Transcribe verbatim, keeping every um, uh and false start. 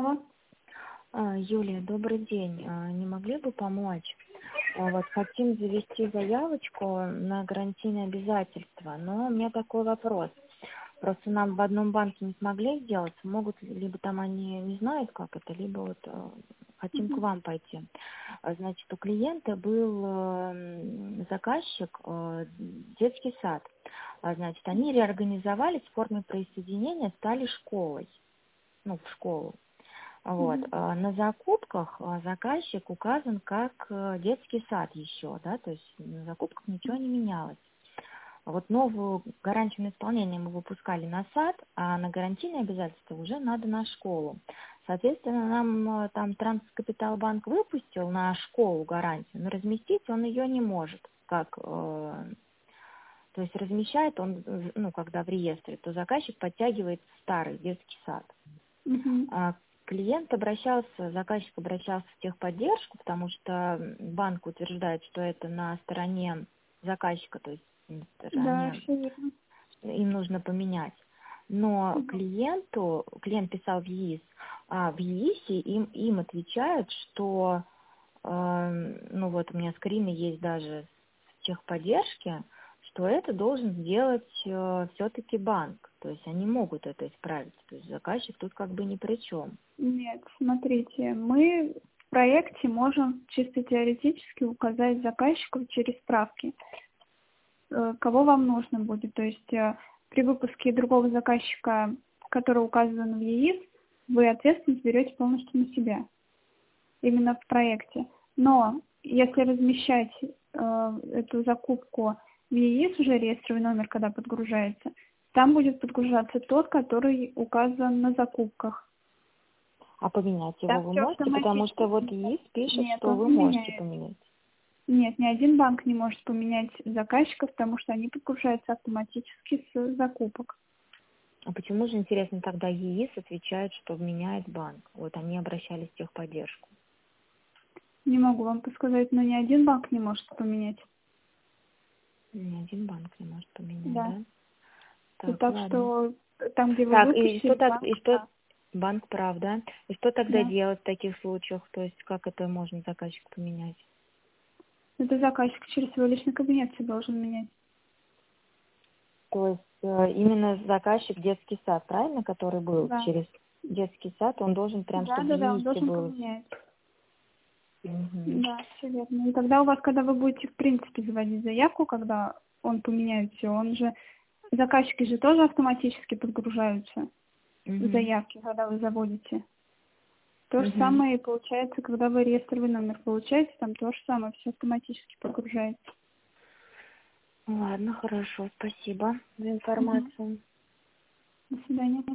Алло. А, Юлия, добрый день. А, Не могли бы помочь? А, Вот хотим завести заявочку на гарантийные обязательства, но у меня такой вопрос. Просто нам в одном банке не смогли сделать, могут ли- либо там они не знают, как это, либо вот э, хотим к Мгм. вам пойти. А, Значит, у клиента был э, заказчик, э, детский сад. А, Значит, они реорганизовались в форме присоединения, стали школой, ну, в школу. Вот. Мгм. а На закупках а, заказчик указан как э, детский сад еще, да, то есть на закупках ничего не менялось. А Вот новую гарантию на исполнение мы выпускали на сад, а на гарантийные обязательства уже надо на школу. Соответственно, нам э, там Транскапиталбанк выпустил на школу гарантию, но разместить он ее не может, как, э, то есть размещает он, э, ну, когда в реестре, то заказчик подтягивает старый детский сад. Мгм. А Клиент обращался, заказчик обращался в техподдержку, потому что банк утверждает, что это на стороне заказчика, то есть на Да, стороне все верно. им нужно поменять. Но Мгм. клиенту, клиент писал в ЕИС, а в ЕИСе им, им отвечают, что, э, ну вот у меня скрины есть даже с техподдержки, что это должен сделать э, все-таки банк. То есть они могут это исправить. То есть заказчик тут как бы ни при чем. Нет, смотрите, мы в проекте можем чисто теоретически указать заказчику через справки, э, кого вам нужно будет. То есть э, при выпуске другого заказчика, который указан в ЕИС, вы ответственность берете полностью на себя, именно в проекте. Но если размещать э, эту закупку в ЕИС, уже реестровый номер, когда подгружается, там будет подгружаться тот, который указан на закупках. А поменять его Там вы все можете, потому что вот автоматически. ЕИС пишет, Нет, что он вы не можете меняет. поменять. Нет, ни один банк не может поменять заказчиков, потому что они подгружаются автоматически с закупок. А почему же, интересно, тогда ЕИС отвечает, что меняет банк? Вот они обращались в техподдержку. Не могу вам подсказать, но ни один банк не может поменять. Ни один банк не может поменять, Да. да? И Так, так ладно. что там, где вы Так, и что выпустили, так, и банк, что да. банк прав, да? И что тогда Да. делать в таких случаях? То есть как это можно заказчику поменять? Это заказчик через свой личный кабинет все должен менять. То есть э, именно заказчик детский сад, правильно, который был Да. через детский сад, он должен прям, Да, чтобы в да, да, он ЕИСе должен был. поменять. Мгм. Да, все верно. И тогда у вас, когда вы будете, в принципе, заводить заявку, когда он поменяет все, он же, заказчики же тоже автоматически подгружаются в Мгм. заявки, когда вы заводите. То же Мгм. самое и получается, когда вы реестровый номер получаете, там то же самое, все автоматически подгружается. Ладно, хорошо, спасибо за Мгм. информацию. До свидания.